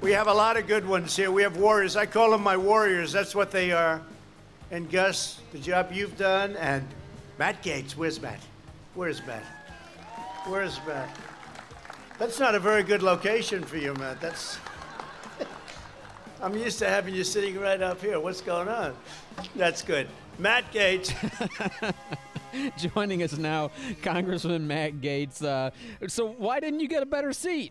We have a lot of good ones here. We have warriors. I call them my warriors. That's what they are. And Gus, the job you've done, and Matt Gaetz. Where's Matt? Where's Matt? Where's Matt? That's not a very good location for you, Matt. That's... I'm used to having you sitting right up here. What's going on? That's good. Matt Gaetz. Joining us now, Congressman Matt Gaetz. So why didn't you get a better seat?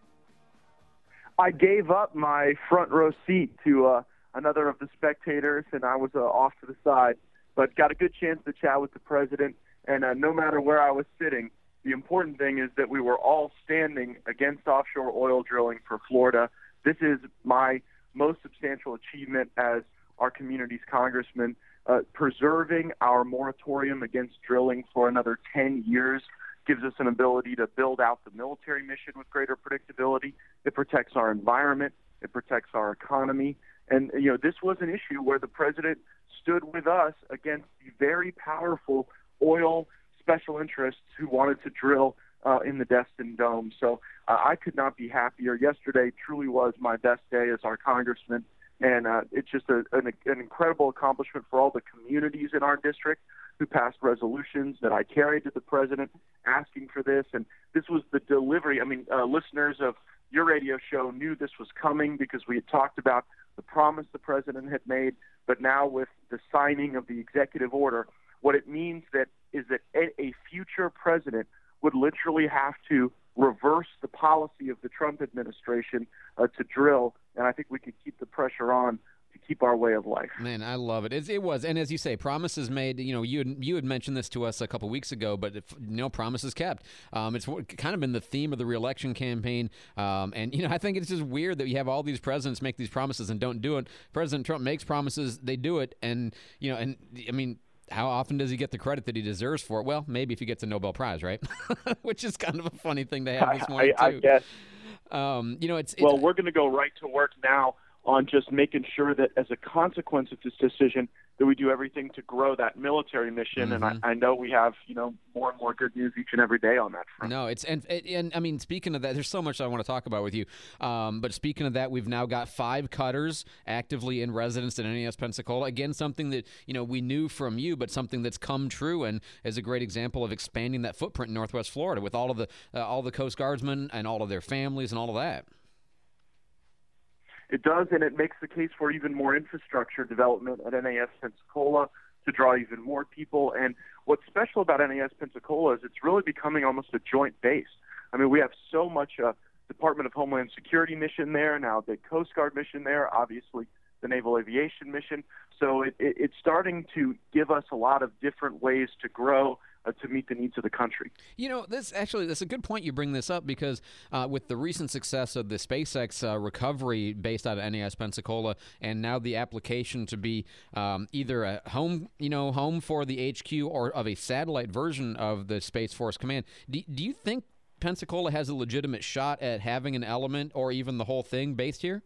I gave up my front row seat to another of the spectators, and I was off to the side, but got a good chance to chat with the president. And no matter where I was sitting, the important thing is that we were all standing against offshore oil drilling for Florida. This is my most substantial achievement as our community's congressman. Preserving our moratorium against drilling for another 10 years gives us an ability to build out the military mission with greater predictability. It protects our environment. It protects our economy. And, this was an issue where the president stood with us against the very powerful oil special interests who wanted to drill in the Destin Dome. So I could not be happier. Yesterday truly was my best day as our congressman. And it's just an incredible accomplishment for all the communities in our district who passed resolutions that I carried to the president asking for this. And this was the delivery. I mean, listeners of your radio show knew this was coming because we had talked about the promise the president had made. But now with the signing of the executive order, what it means is that a future president would literally have to reverse the policy of the Trump administration to drill, and I think we could keep the pressure on to keep our way of life. Man, I love it. It was, and as you say, promises made. You had mentioned this to us a couple weeks ago, but promises kept. It's kind of been the theme of the reelection campaign, and I think it's just weird that you have all these presidents make these promises and don't do it. President Trump makes promises, they do it, and I mean. How often does he get the credit that he deserves for it? Well, maybe if he gets a Nobel Prize, right? Which is kind of a funny thing to have this morning, too. I guess. We're going to go right to work now on just making sure that as a consequence of this decision that we do everything to grow that military mission. Mm-hmm. And I know we have, more and more good news each and every day on that front. No, and I mean, speaking of that, there's so much I want to talk about with you. But speaking of that, we've now got 5 cutters actively in residence at NAS Pensacola. Again, something that, we knew from you, but something that's come true and is a great example of expanding that footprint in Northwest Florida with all of the Coast Guardsmen and all of their families and all of that. It does, and it makes the case for even more infrastructure development at NAS Pensacola to draw even more people. And what's special about NAS Pensacola is it's really becoming almost a joint base. I mean, we have so much Department of Homeland Security mission there, now the Coast Guard mission there, obviously the Naval Aviation mission. So it's starting to give us a lot of different ways to grow to meet the needs of the country. That's a good point you bring this up because with the recent success of the SpaceX recovery based out of NAS Pensacola, and now the application to be either a home for the HQ or of a satellite version of the Space Force Command, do you think Pensacola has a legitimate shot at having an element or even the whole thing based here?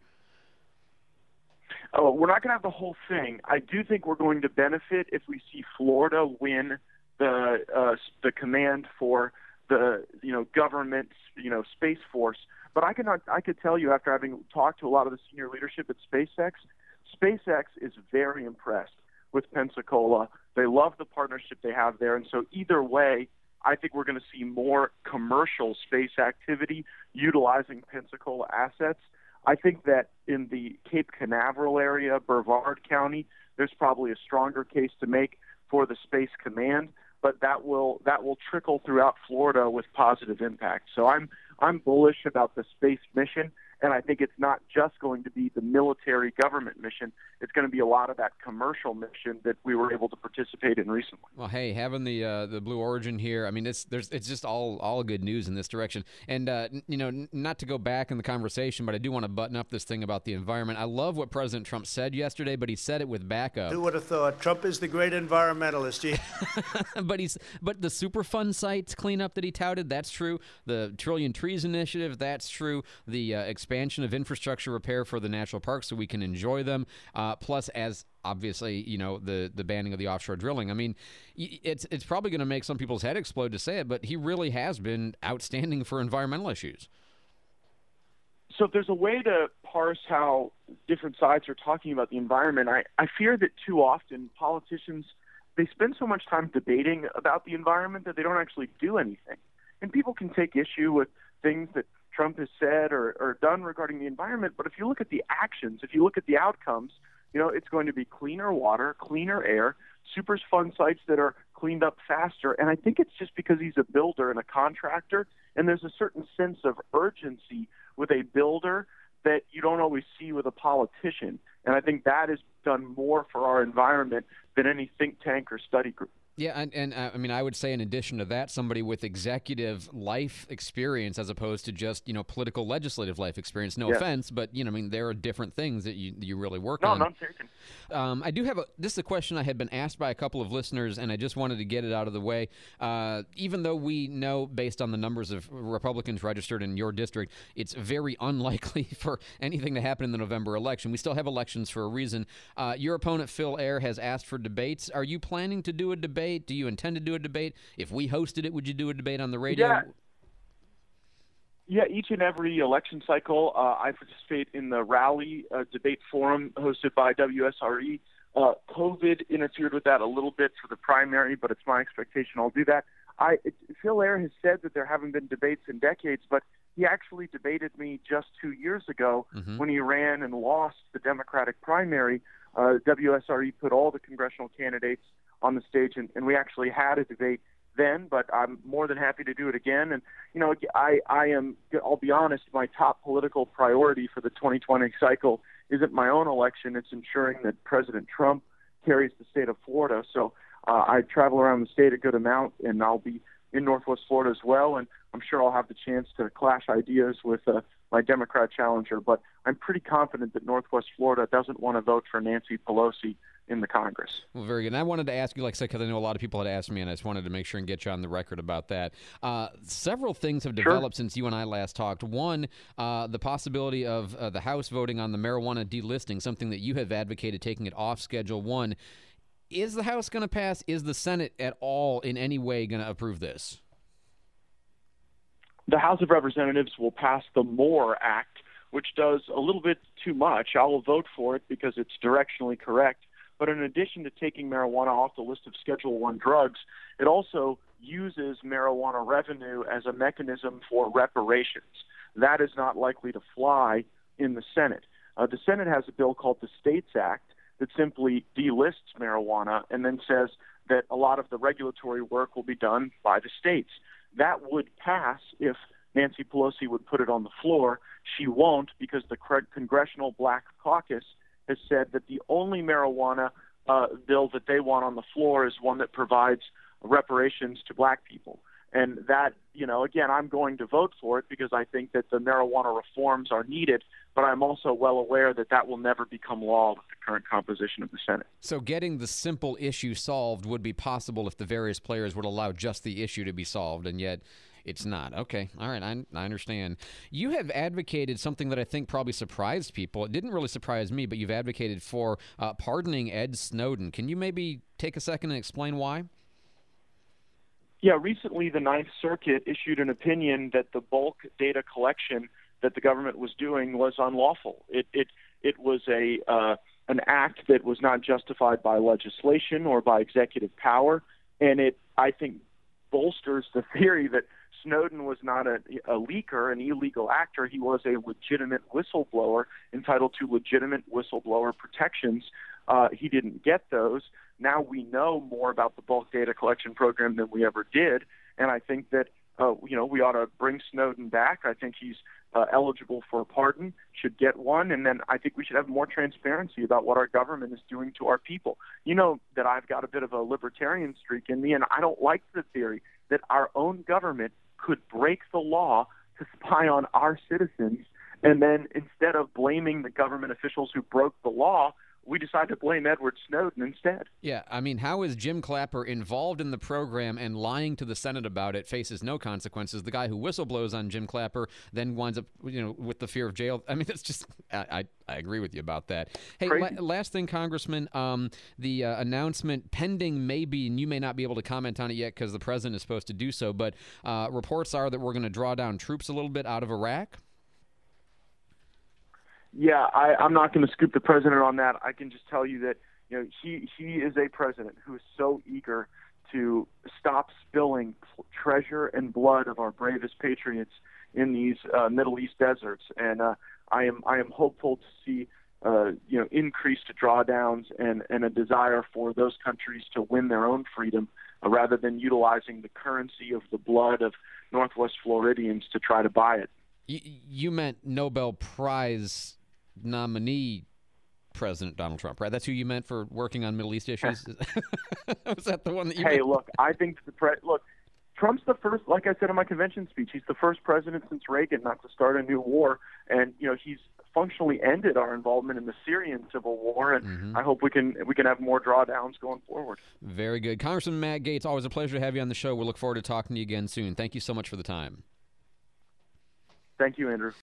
Oh, we're not going to have the whole thing. I do think we're going to benefit if we see Florida win the command for the government Space Force. But I could tell you after having talked to a lot of the senior leadership at SpaceX is very impressed with Pensacola. They love the partnership they have there, and so either way, I think we're going to see more commercial space activity utilizing Pensacola assets. I think that in the Cape Canaveral area, Brevard County, there's probably a stronger case to make for the Space Command, but that will trickle throughout Florida with positive impact. So I'm bullish about the space mission, and I think it's not just going to be the military government mission. It's going to be a lot of that commercial mission that we were able to participate in recently. Well, hey, having the Blue Origin here, I mean, it's just all good news in this direction. And not to go back in the conversation, but I do want to button up this thing about the environment. I love what President Trump said yesterday, but he said it with backup. Who would have thought? Trump is the great environmentalist. But the Superfund sites cleanup that he touted, that's true. The Trillion Trees Initiative, that's true. The expansion of infrastructure repair for the national parks so we can enjoy them. Plus, as obviously, the banning of the offshore drilling. I mean, it's probably going to make some people's head explode to say it, but he really has been outstanding for environmental issues. So if there's a way to parse how different sides are talking about the environment, I fear that too often politicians, they spend so much time debating about the environment that they don't actually do anything. And people can take issue with things that Trump has said or done regarding the environment, but if you look at the actions, if you look at the outcomes, it's going to be cleaner water, cleaner air, Superfund sites that are cleaned up faster. And I think it's just because he's a builder and a contractor, and there's a certain sense of urgency with a builder that you don't always see with a politician. And I think that has done more for our environment than any think tank or study group. Yeah, and I mean, I would say in addition to that, somebody with executive life experience as opposed to just, political legislative life experience. No offense, but, I mean, there are different things that you really work on. No, none taken. I do have this is a question I had been asked by a couple of listeners, and I just wanted to get it out of the way. Even though we know, based on the numbers of Republicans registered in your district, it's very unlikely for anything to happen in the November election. We still have elections for a reason. Your opponent, Phil Eyre, has asked for debates. Are you planning to do a debate? Do you intend to do a debate? If we hosted it, would you do a debate on the radio? Yeah, each and every election cycle, I participate in the Rally debate forum hosted by WSRE. COVID interfered with that a little bit for the primary, but it's my expectation I'll do that. Phil Eyre has said that there haven't been debates in decades, but he actually debated me just 2 years ago when he ran and lost the Democratic primary. WSRE put all the congressional candidates on the stage, and we actually had a debate then, but I'm more than happy to do it again. And, I'll be honest, my top political priority for the 2020 cycle isn't my own election. It's ensuring that President Trump carries the state of Florida. So I travel around the state a good amount, and I'll be in Northwest Florida as well, and I'm sure I'll have the chance to clash ideas with my Democrat challenger. But I'm pretty confident that Northwest Florida doesn't want to vote for Nancy Pelosi in the Congress. Well, very good. And I wanted to ask you, like I said, because I know a lot of people had asked me, and I just wanted to make sure and get you on the record about that. Several things have developed since you and I last talked. One, the possibility of the House voting on the marijuana delisting, something that you have advocated taking it off Schedule 1. Is the House going to pass? Is the Senate at all in any way going to approve this? The House of Representatives will pass the MORE Act, which does a little bit too much. I will vote for it because it's directionally correct. But in addition to taking marijuana off the list of Schedule I drugs, it also uses marijuana revenue as a mechanism for reparations. That is not likely to fly in the Senate. The Senate has a bill called the States Act that simply delists marijuana and then says that a lot of the regulatory work will be done by the states. That would pass if Nancy Pelosi would put it on the floor. She won't, because the Congressional Black Caucus has said that the only marijuana bill that they want on the floor is one that provides reparations to black people. And that, again, I'm going to vote for it because I think that the marijuana reforms are needed, but I'm also well aware that that will never become law with the current composition of the Senate. So getting the simple issue solved would be possible if the various players would allow just the issue to be solved, and yet it's not. Okay. All right. I understand. You have advocated something that I think probably surprised people. It didn't really surprise me, but you've advocated for pardoning Ed Snowden. Can you maybe take a second and explain why? Yeah, recently the Ninth Circuit issued an opinion that the bulk data collection that the government was doing was unlawful. It was an act that was not justified by legislation or by executive power, and it, I think, bolsters the theory that Snowden was not a leaker, an illegal actor. He was a legitimate whistleblower entitled to legitimate whistleblower protections. He didn't get those. Now we know more about the bulk data collection program than we ever did, and I think that we ought to bring Snowden back. I think he's eligible for a pardon, should get one, and then I think we should have more transparency about what our government is doing to our people. You know that I've got a bit of a libertarian streak in me, and I don't like the theory that our own government could break the law to spy on our citizens, and then instead of blaming the government officials who broke the law, we decided to blame Edward Snowden instead. Yeah, I mean, how is Jim Clapper involved in the program and lying to the Senate about it faces no consequences? The guy who whistleblows on Jim Clapper then winds up, with the fear of jail. I mean, it's just, I agree with you about that. Hey, last thing, Congressman, the announcement pending maybe, and you may not be able to comment on it yet because the president is supposed to do so, but reports are that we're going to draw down troops a little bit out of Iraq. Yeah, I'm not going to scoop the president on that. I can just tell you that he is a president who is so eager to stop spilling treasure and blood of our bravest patriots in these Middle East deserts, and I am hopeful to see increased drawdowns and a desire for those countries to win their own freedom rather than utilizing the currency of the blood of Northwest Floridians to try to buy it. You meant Nobel Prize nominee President Donald Trump, right? That's who you meant for working on Middle East issues? Was that the one that you meant? Hey, look, I think Trump's the first, like I said in my convention speech, he's the first president since Reagan not to start a new war. And, he's functionally ended our involvement in the Syrian civil war. And I hope we can have more drawdowns going forward. Very good. Congressman Matt Gaetz, always a pleasure to have you on the show. We'll look forward to talking to you again soon. Thank you so much for the time. Thank you, Andrew.